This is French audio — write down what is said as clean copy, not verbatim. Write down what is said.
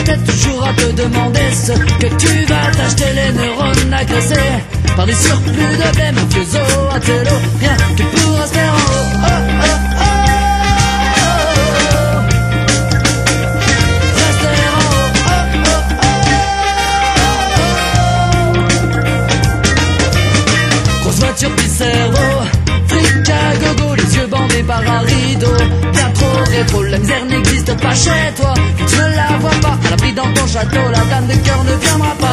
tête toujours à te demander ce que tu vas t'acheter, les neurones agressés par des surplus de blé, mafioso, à télo, rien que pour rester en haut. Oh, oh, oh. Rester en haut. Oh, oh, oh. Grosse voiture puis cerveau, fric à gogo, les yeux bandés par un rideau. Bien trop rétro, la misère n'existe pas chez toi. Tu ne la vois pas, à l'abri dans ton château, la dame de cœur ne viendra pas.